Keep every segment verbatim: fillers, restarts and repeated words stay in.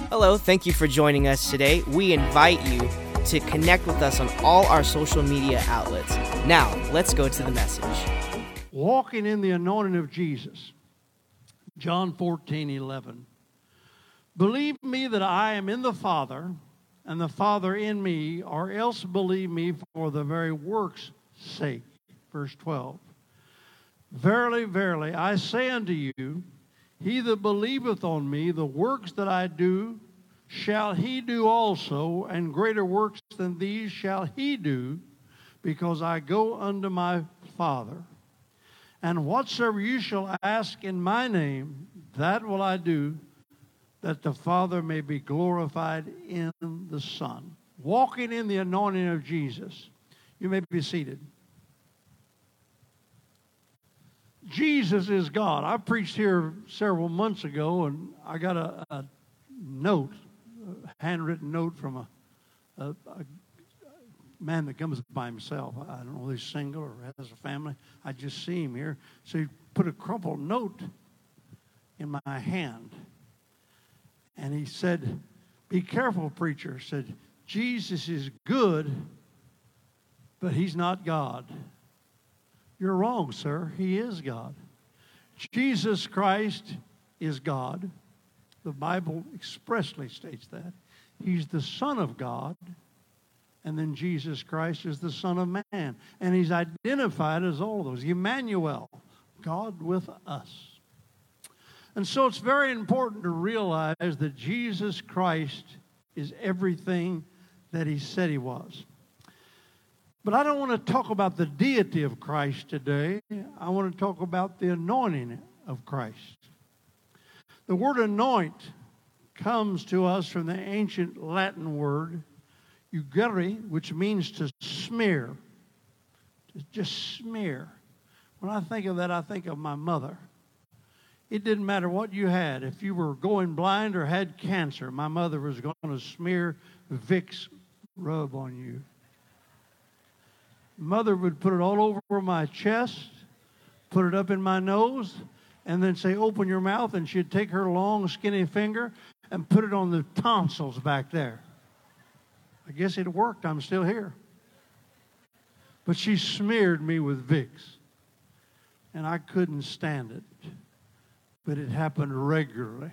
Hello, thank you for joining us today. We invite you to connect with us on all our social media outlets. Now, let's go to the message. Walking in the anointing of Jesus. John fourteen eleven. Believe me that I am in the Father, and the Father in me, or else believe me for the very work's sake. Verse twelve. Verily, verily, I say unto you, he that believeth on me, the works that I do, shall he do also, and greater works than these shall he do, because I go unto my Father. And whatsoever you shall ask in my name, that will I do, that the Father may be glorified in the Son. Walking in the anointing of Jesus. You may be seated. Jesus is God. I preached here several months ago, and I got a, a note, a handwritten note from a, a, a man that comes by himself. I don't know if he's single or has a family. I just see him here. So he put a crumpled note in my hand. And he said, be careful, preacher. Said, Jesus is good, but he's not God. You're wrong, sir. He is God. Jesus Christ is God. The Bible expressly states that. He's the Son of God. And then Jesus Christ is the Son of Man. And he's identified as all of those. Emmanuel, God with us. And so it's very important to realize that Jesus Christ is everything that he said he was. But I don't want to talk about the deity of Christ today. I want to talk about the anointing of Christ. The word anoint comes to us from the ancient Latin word ungere, which means to smear. To just smear. When I think of that, I think of my mother. It didn't matter what you had. If you were going blind or had cancer, my mother was going to smear Vicks rub on you. Mother would put it all over my chest, put it up in my nose, and then say, open your mouth, and she'd take her long, skinny finger and put it on the tonsils back there. I guess it worked. I'm still here. But she smeared me with Vicks, and I couldn't stand it. But it happened regularly.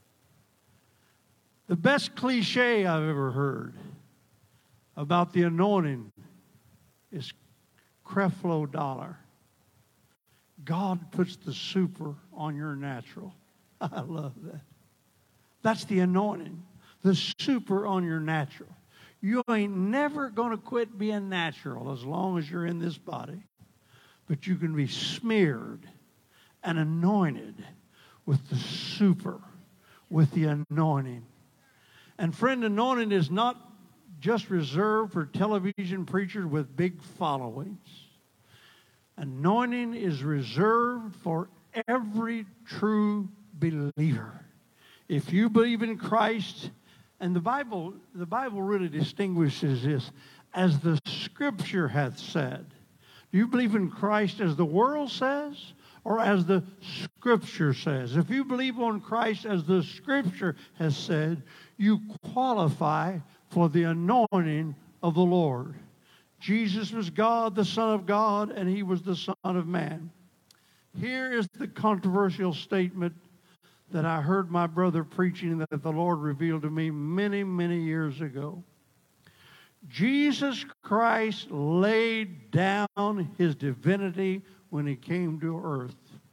The best cliche I've ever heard about the anointing is Creflo Dollar. God puts the super on your natural. I love that. That's the anointing. The super on your natural. You ain't never going to quit being natural as long as you're in this body. But you can be smeared and anointed with the super, with the anointing. And friend, anointing is not just reserved for television preachers with big followings. Anointing is reserved for every true believer. If you believe in Christ, and the Bible, the Bible really distinguishes this, as the Scripture hath said. Do you believe in Christ as the world says, or as the Scripture says? If you believe on Christ as the Scripture has said, you qualify for the anointing of the Lord. Jesus was God, the Son of God, and he was the Son of Man. Here is the controversial statement that I heard my brother preaching that the Lord revealed to me many, many years ago. Jesus Christ laid down his divinity when he came to earth.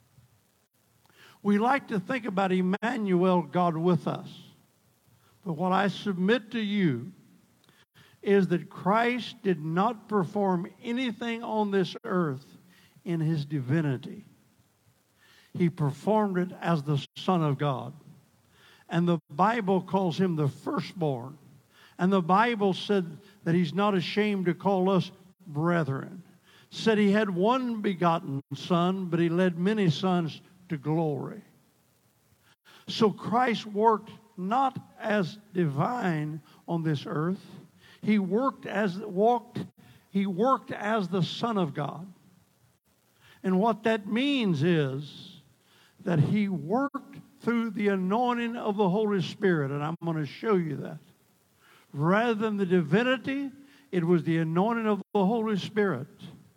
We like to think about Emmanuel, God with us. But what I submit to you is that Christ did not perform anything on this earth in his divinity. He performed it as the Son of God. And the Bible calls him the firstborn. And the Bible said that he's not ashamed to call us brethren. Said he had one begotten son, but he led many sons to glory. So Christ worked not as divine on this earth. He worked as walked, he worked as the Son of God. And what that means is that he worked through the anointing of the Holy Spirit, and I'm going to show you that. Rather than the divinity, it was the anointing of the Holy Spirit.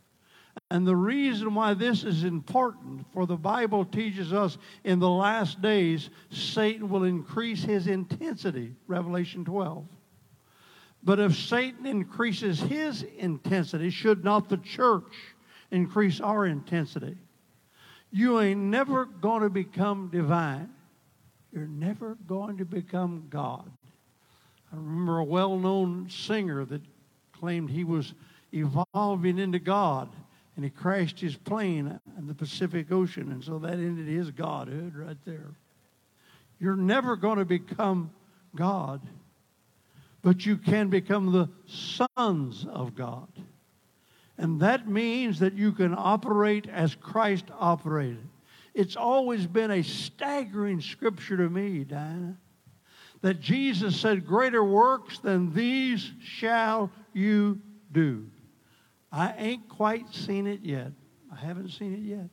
And the reason why this is important, for the Bible teaches us in the last days, Satan will increase his intensity, Revelation twelve. But if Satan increases his intensity, should not the church increase our intensity? You ain't never going to become divine. You're never going to become God. I remember a well-known singer that claimed he was evolving into God, and he crashed his plane in the Pacific Ocean, and so that ended his godhood right there. You're never going to become God, but you can become the sons of God. And that means that you can operate as Christ operated. It's always been a staggering scripture to me, Diana, that Jesus said, greater works than these shall you do. I ain't quite seen it yet. I haven't seen it yet.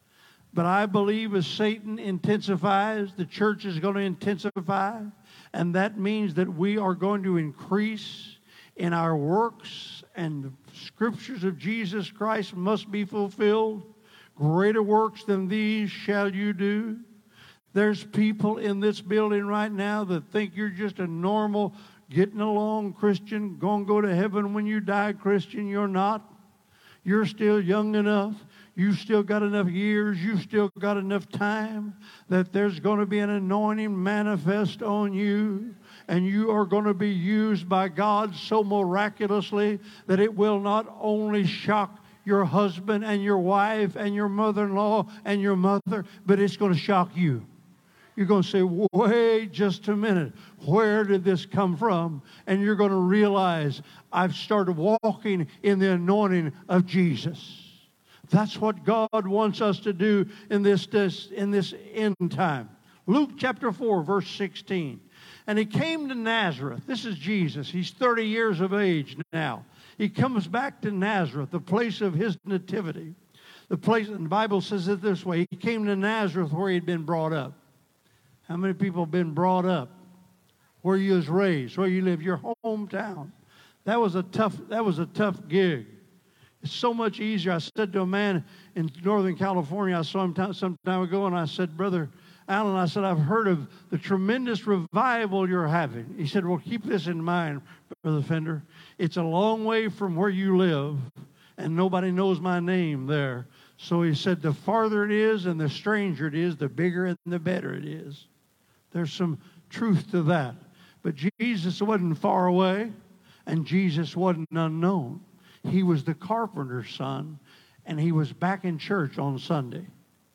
But I believe as Satan intensifies, the church is going to intensify. And that means that we are going to increase in our works, and the scriptures of Jesus Christ must be fulfilled. Greater works than these shall you do. There's people in this building right now that think you're just a normal, getting along Christian, going to go to heaven when you die Christian. You're not. You're still young enough. You've still got enough years. You've still got enough time that there's going to be an anointing manifest on you. And you are going to be used by God so miraculously that it will not only shock your husband and your wife and your mother-in-law and your mother, but it's going to shock you. You're going to say, wait just a minute. Where did this come from? And you're going to realize I've started walking in the anointing of Jesus. That's what God wants us to do in this, this, in this end time. Luke chapter four, verse sixteen. And he came to Nazareth. This is Jesus. He's thirty years of age now. He comes back to Nazareth, the place of his nativity. The place, and the Bible says it this way. He came to Nazareth where he'd been brought up. How many people have been brought up? Where you was raised, where you live, your hometown. That was a tough, that was a tough gig. It's so much easier. I said to a man in Northern California, I saw him t- some time ago, and I said, Brother Alan, I said, I've heard of the tremendous revival you're having. He said, well, keep this in mind, Brother Fender. It's a long way from where you live, and nobody knows my name there. So he said, the farther it is and the stranger it is, the bigger and the better it is. There's some truth to that. But Jesus wasn't far away, and Jesus wasn't unknown. He was the carpenter's son, and he was back in church on Sunday.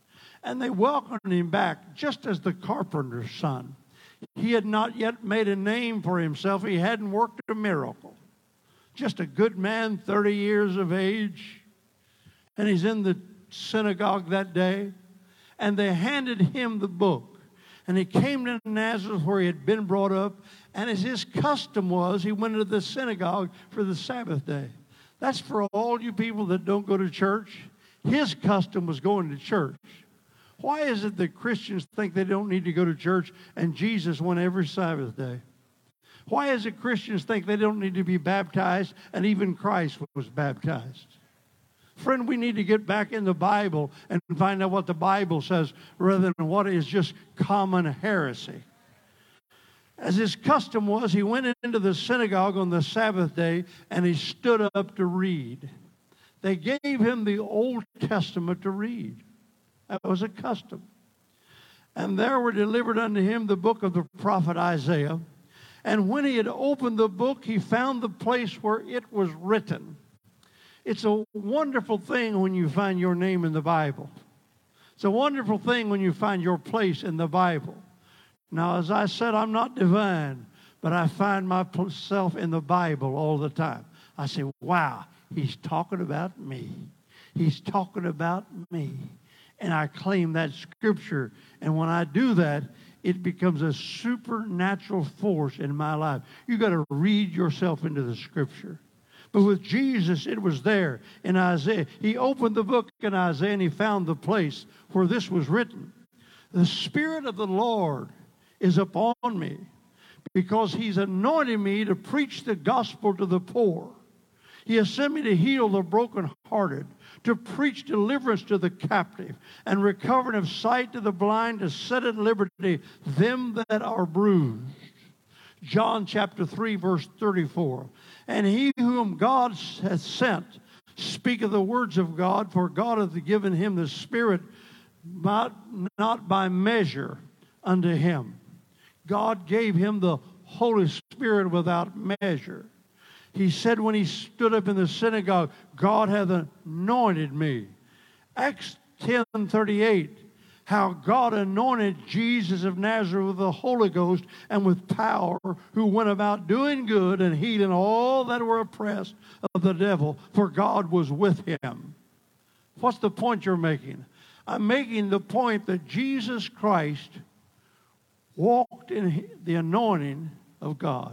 And they welcomed him back just as the carpenter's son. He had not yet made a name for himself. He hadn't worked a miracle. Just a good man, thirty years of age. And he's in the synagogue that day. And they handed him the book. And he came to Nazareth where he had been brought up. And as his custom was, he went into the synagogue for the Sabbath day. That's for all you people that don't go to church. His custom was going to church. Why is it that Christians think they don't need to go to church and Jesus went every Sabbath day? Why is it Christians think they don't need to be baptized and even Christ was baptized? Friend, we need to get back in the Bible and find out what the Bible says rather than what is just common heresy. As his custom was, he went into the synagogue on the Sabbath day and he stood up to read. They gave him the Old Testament to read. That was a custom. And there were delivered unto him the book of the prophet Isaiah. And when he had opened the book, he found the place where it was written. It's a wonderful thing when you find your name in the Bible. It's a wonderful thing when you find your place in the Bible. Now, as I said, I'm not divine, but I find myself in the Bible all the time. I say, wow, he's talking about me. He's talking about me. And I claim that scripture. And when I do that, it becomes a supernatural force in my life. You've got to read yourself into the scripture. But with Jesus, it was there in Isaiah. He opened the book in Isaiah and he found the place where this was written. The Spirit of the Lord is upon me, because He's anointed me to preach the gospel to the poor. He has sent me to heal the brokenhearted, to preach deliverance to the captive, and recovering of sight to the blind, to set at liberty them that are bruised. John chapter three, verse thirty-four. And he whom God hath sent speaketh the words of God, for God hath given him the Spirit not, not by measure unto him. God gave him the Holy Spirit without measure. He said when he stood up in the synagogue, God hath anointed me. Acts ten thirty-eight, how God anointed Jesus of Nazareth with the Holy Ghost and with power, who went about doing good and healing all that were oppressed of the devil, for God was with him. What's the point you're making? I'm making the point that Jesus Christ walked in the anointing of God.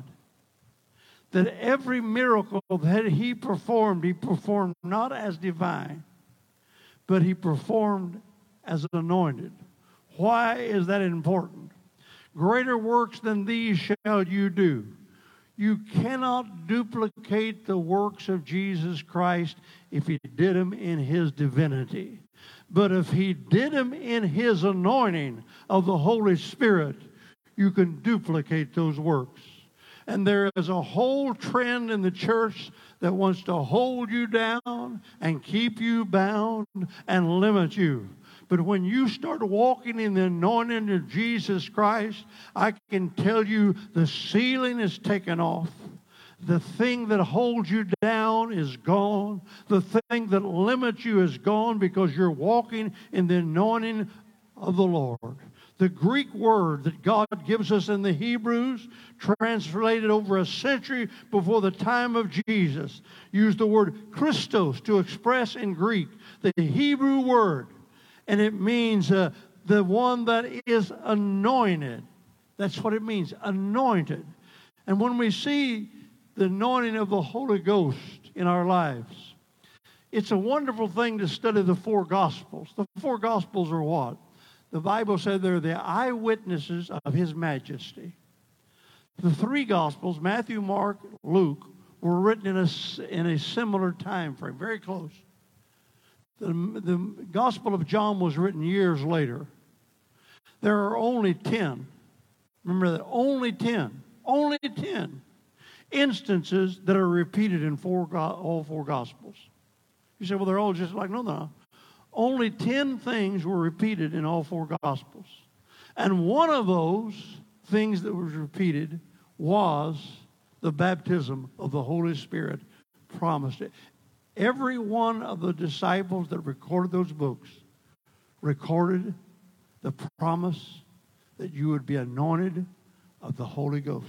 That every miracle that he performed, he performed not as divine, but he performed as anointed. Why is that important? Greater works than these shall you do. You cannot duplicate the works of Jesus Christ if he did them in his divinity. But if he did them in his anointing of the Holy Spirit, you can duplicate those works. And there is a whole trend in the church that wants to hold you down and keep you bound and limit you. But when you start walking in the anointing of Jesus Christ, I can tell you the ceiling is taken off. The thing that holds you down is gone. The thing that limits you is gone, because you're walking in the anointing of the Lord. The Greek word that God gives us in the Hebrews, translated over a century before the time of Jesus, used the word Christos to express in Greek the Hebrew word. And it means uh, the one that is anointed. That's what it means, anointed. And when we see the anointing of the Holy Ghost in our lives, it's a wonderful thing to study the four Gospels. The four Gospels are what? The Bible said they're the eyewitnesses of His majesty. The three Gospels, Matthew, Mark, Luke, were written in a, in a similar time frame, very close. The, the Gospel of John was written years later. There are only ten. Remember that, only ten. Only ten instances that are repeated in four, all four Gospels. You say, well, they're all just like, no, no. Only ten things were repeated in all four Gospels. And one of those things that was repeated was the baptism of the Holy Spirit promised it. Every one of the disciples that recorded those books recorded the promise that you would be anointed of the Holy Ghost.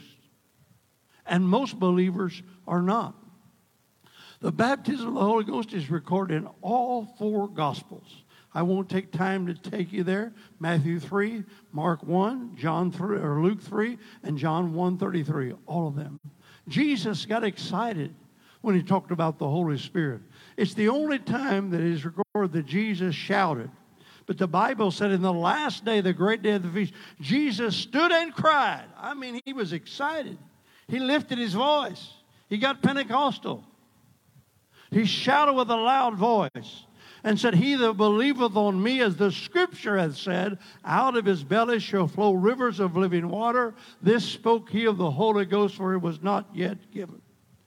And most believers are not. The baptism of the Holy Ghost is recorded in all four Gospels. I won't take time to take you there. Matthew three, Mark one, John three, or Luke three, and John one thirty-three, all of them. Jesus got excited when he talked about the Holy Spirit. It's the only time that it is recorded that Jesus shouted. But the Bible said in the last day, the great day of the feast, Jesus stood and cried. I mean, he was excited. He lifted his voice. He got Pentecostal. He shouted with a loud voice and said, he that believeth on me, as the Scripture hath said, out of his belly shall flow rivers of living water. This spoke he of the Holy Ghost, for it was not yet given.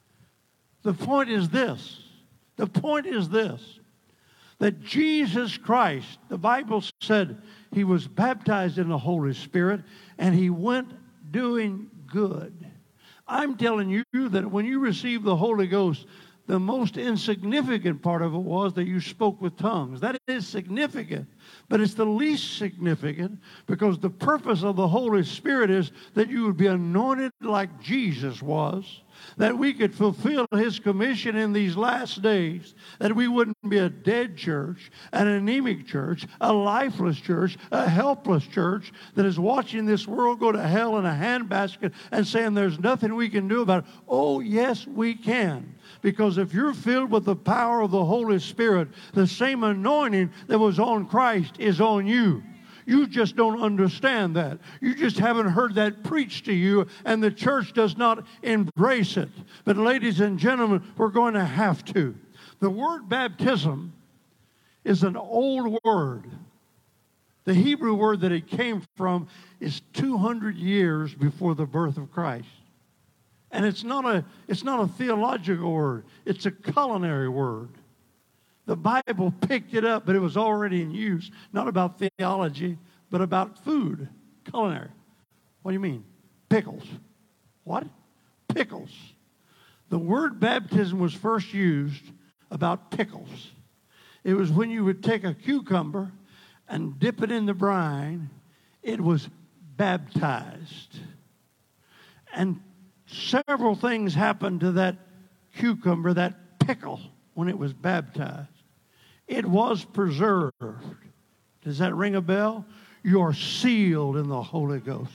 The point is this. The point is this. That Jesus Christ, the Bible said, he was baptized in the Holy Spirit, and he went doing good. I'm telling you that when you receive the Holy Ghost, the most insignificant part of it was that you spoke with tongues. That is significant, but it's the least significant, because the purpose of the Holy Spirit is that you would be anointed like Jesus was, that we could fulfill his commission in these last days, that we wouldn't be a dead church, an anemic church, a lifeless church, a helpless church that is watching this world go to hell in a handbasket and saying there's nothing we can do about it. Oh, yes, we can. Because if you're filled with the power of the Holy Spirit, the same anointing that was on Christ is on you. You just don't understand that. You just haven't heard that preached to you, and the church does not embrace it. But ladies and gentlemen, we're going to have to. The word baptism is an old word. The Hebrew word that it came from is two hundred years before the birth of Christ. And it's not a, it's not a theological word. It's a culinary word. The Bible picked it up, but it was already in use. Not about theology, but about food. Culinary. What do you mean? Pickles. What? Pickles. The word baptism was first used about pickles. It was when you would take a cucumber and dip it in the brine, it was baptized. And several things happened to that cucumber, that pickle, when it was baptized. It was preserved. Does that ring a bell? You're sealed in the Holy Ghost.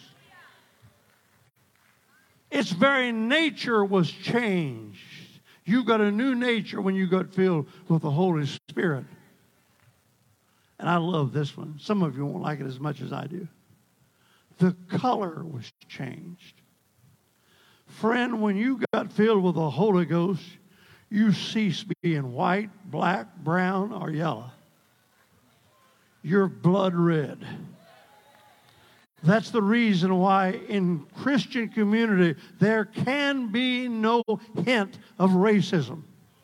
Its very nature was changed. You got a new nature when you got filled with the Holy Spirit. And I love this one. Some of you won't like it as much as I do. The color was changed. Friend, when you got filled with the Holy Ghost, you cease being white, black, brown, or yellow. You're blood red. That's the reason why in Christian community there can be no hint of racism.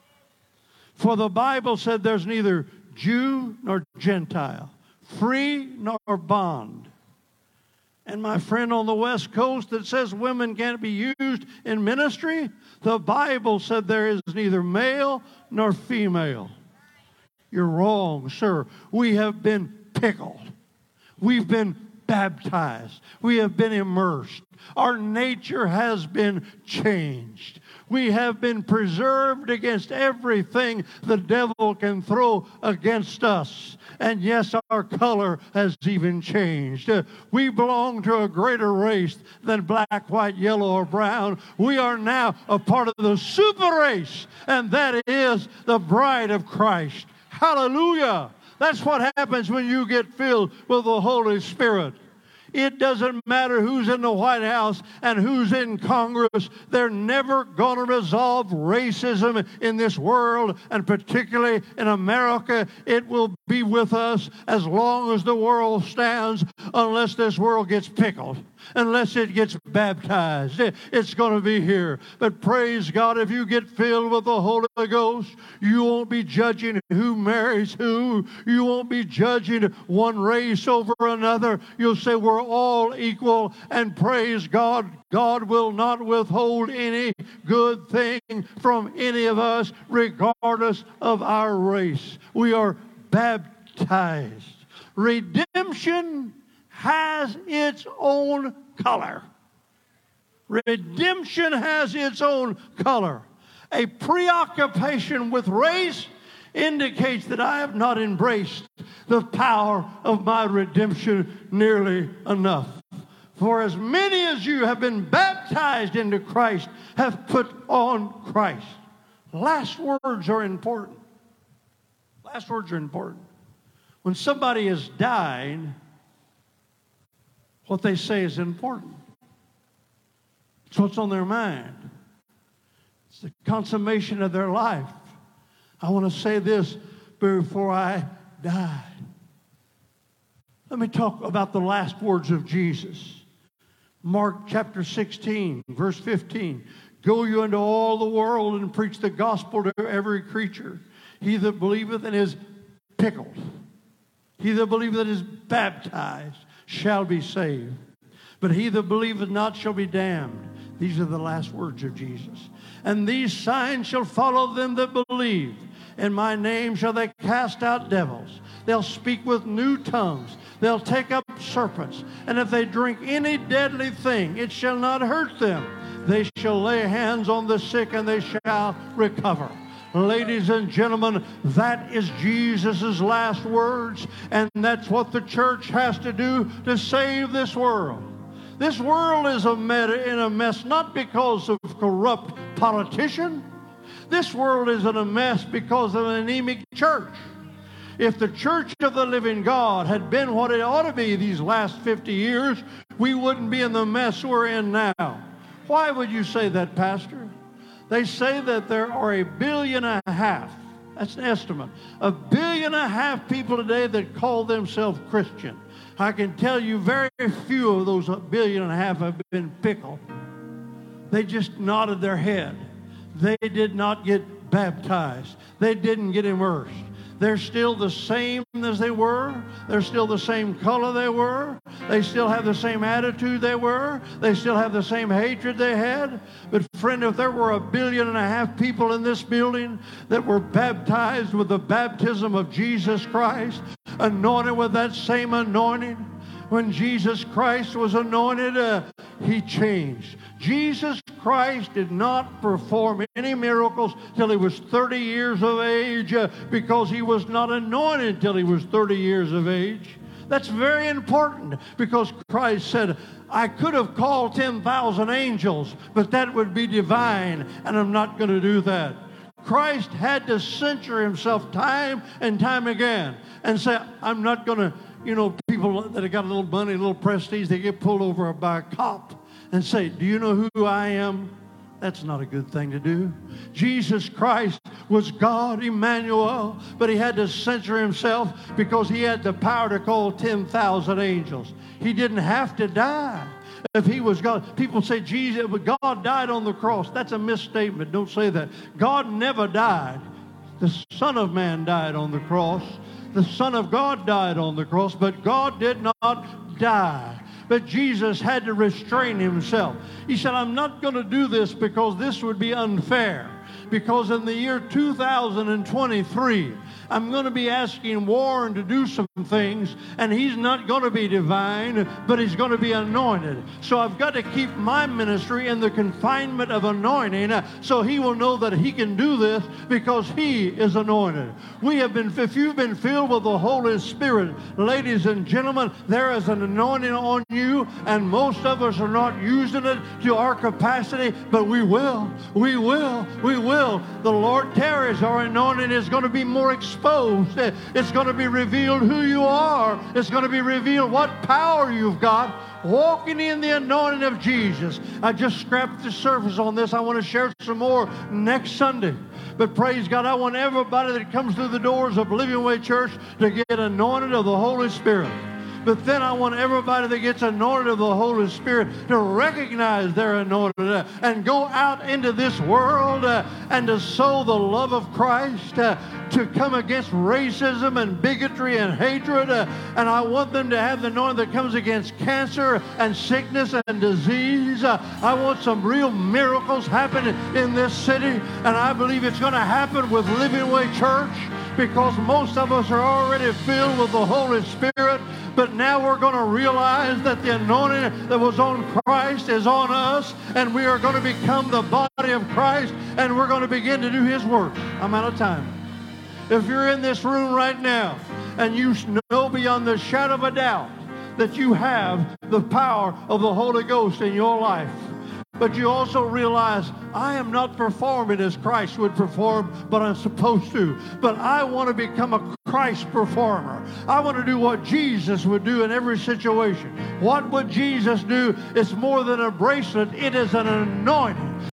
For the Bible said there's neither Jew nor Gentile, free nor bond. And my friend on the West Coast that says women can't be used in ministry, the Bible said there is neither male nor female. You're wrong, sir. We have been pickled. We've been baptized. We have been immersed. Our nature has been changed. We have been preserved against everything the devil can throw against us. And yes, our color has even changed. Uh, we belong to a greater race than black, white, yellow, or brown. We are now a part of the super race, and that is the bride of Christ. Hallelujah! That's what happens when you get filled with the Holy Spirit. It doesn't matter who's in the White House and who's in Congress. They're never going to resolve racism in this world, and particularly in America. It will be with us as long as the world stands, unless this world gets pickled, unless it gets baptized. It, it's going to be here. But praise God, if you get filled with the Holy Ghost, you won't be judging who marries who. You won't be judging one race over another. You'll say we're all equal, and praise God, God will not withhold any good thing from any of us, regardless of our race. We are baptized. Redemption has its own color. Redemption has its own color. A preoccupation with race indicates that I have not embraced the power of my redemption nearly enough. For as many as you have been baptized into Christ have put on Christ. Last words are important. Last words are important. When somebody is dying, what they say is important. It's what's on their mind. It's the consummation of their life. I want to say this before I die. Let me talk about the last words of Jesus. Mark chapter sixteen, verse fifteen. Go you into all the world and preach the gospel to every creature. He that believeth and is pickled, he that believeth and is baptized shall be saved. But he that believeth not shall be damned. These are the last words of Jesus. And these signs shall follow them that believe. In my name shall they cast out devils. They'll speak with new tongues. They'll take up serpents. And if they drink any deadly thing, it shall not hurt them. They shall lay hands on the sick and they shall recover. Ladies and gentlemen, that is Jesus' last words. And that's what the church has to do to save this world. This world is a meta in a mess not because of corrupt politicians. This world is in a mess because of an anemic church. If the church of the living God had been what it ought to be these last fifty years, we wouldn't be in the mess we're in now. Why would you say that, Pastor? They say that there are a billion and a half, that's an estimate, a billion and a half people today that call themselves Christian. I can tell you very few of those billion and a half have been pickled. They just nodded their head. They did not get baptized. They didn't get immersed. They're still the same as they were. They're still the same color they were. They still have the same attitude they were. They still have the same hatred they had. But friend, if there were a billion and a half people in this building that were baptized with the baptism of Jesus Christ, anointed with that same anointing, when Jesus Christ was anointed, uh, he changed. Jesus Christ did not perform any miracles till he was thirty years of age uh, because he was not anointed till he was thirty years of age. That's very important because Christ said, I could have called ten thousand angels, but that would be divine, and I'm not going to do that. Christ had to censure himself time and time again and say, I'm not going to, you know, people that have got a little money, a little prestige, they get pulled over by a cop and say, do you know who I am? That's not a good thing to do. Jesus Christ was God, Emmanuel, but he had to censor himself because he had the power to call ten thousand angels. He didn't have to die. If he was God, people say Jesus, but God died on the cross. That's a misstatement. Don't say that. God never died. The Son of Man died on the cross. The Son of God died on the cross, but God did not die. But Jesus had to restrain himself. He said, I'm not going to do this because this would be unfair. Because in the year two thousand twenty-three, I'm going to be asking Warren to do some things, and he's not going to be divine, but he's going to be anointed. So I've got to keep my ministry in the confinement of anointing uh, so he will know that he can do this because he is anointed. We have been, if you've been filled with the Holy Spirit, ladies and gentlemen, there is an anointing on you, and most of us are not using it to our capacity, but we will, we will, we will. The Lord tarries, our anointing is going to be more exposed. It's going to be revealed who you are. It's going to be revealed what power you've got walking in the anointing of Jesus. I just scratched the surface on this. I want to share some more next Sunday. But praise God, I want everybody that comes through the doors of Living Way Church to get anointed of the Holy Spirit. But then I want everybody that gets anointed of the Holy Spirit to recognize they're anointed uh, and go out into this world uh, and to sow the love of Christ, uh, to come against racism and bigotry and hatred. Uh, and I want them to have the anointing that comes against cancer and sickness and disease. Uh, I want some real miracles happening in this city. And I believe it's going to happen with Living Way Church because most of us are already filled with the Holy Spirit. But now we're going to realize that the anointing that was on Christ is on us, and we are going to become the body of Christ, and we're going to begin to do his work. I'm out of time. If you're in this room right now, and you know beyond the shadow of a doubt that you have the power of the Holy Ghost in your life, but you also realize, I am not performing as Christ would perform, but I'm supposed to. But I want to become a Christ performer. I want to do what Jesus would do in every situation. What would Jesus do? It's more than a bracelet. It is an anointing.